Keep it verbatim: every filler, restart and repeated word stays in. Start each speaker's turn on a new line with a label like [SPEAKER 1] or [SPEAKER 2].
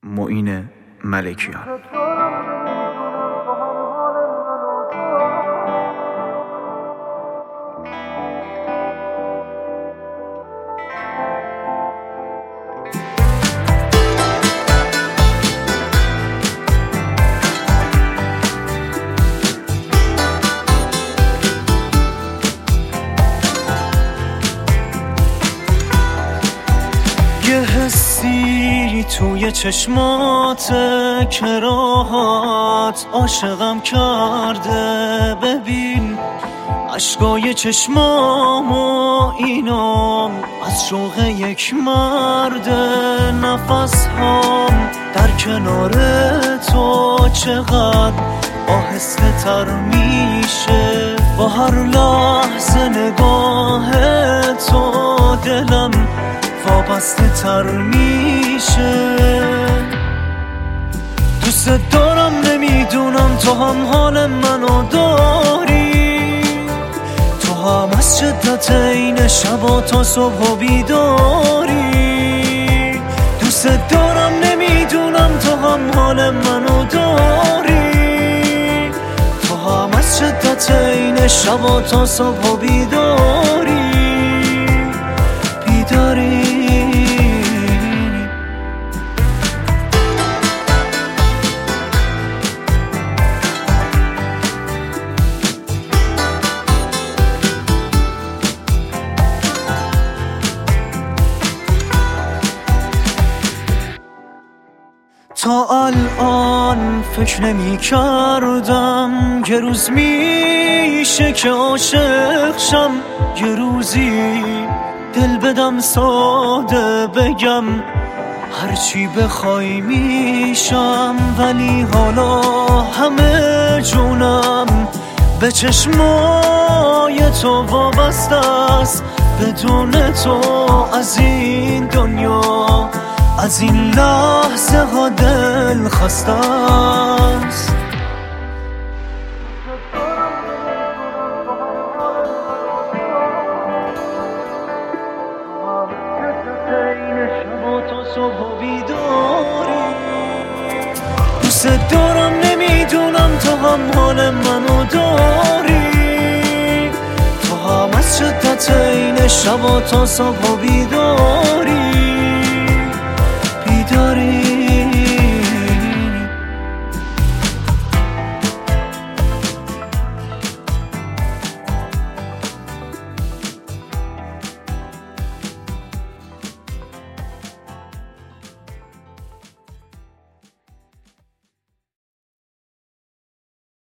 [SPEAKER 1] معین ملکیان.
[SPEAKER 2] یه حسی توی چشماته که راحت عاشقم کرده. ببین عشقای چشمامو اینام از شوق یک مرده. نفس هم در کنار تو چقدر آهسته تر میشه. با هر لحظه نگاه تو دلم وابسته تر میشه. دوست دارم نمیدونم تو هم حال منو داری. تو هم از شدت این شبا تا صبح بیداری. دوست دارم نمیدونم تو هم حال منو داری. تو هم از شدت این شبا تا صبح بیداری بیداری. تا الان فکر نمی کردم یه روز میشه که عاشق شم. یه روزی دل بدم ساده بگم هرچی بخوای میشم. ولی حالا همه جونم به چشمای تو وابسته است. بدون تو از این دنیا از این لحظه ها دل خسته است. دوست دارم نمیدونم تو هم حال منو داری. تو هم از شدت این شبا تا صبح بیداری.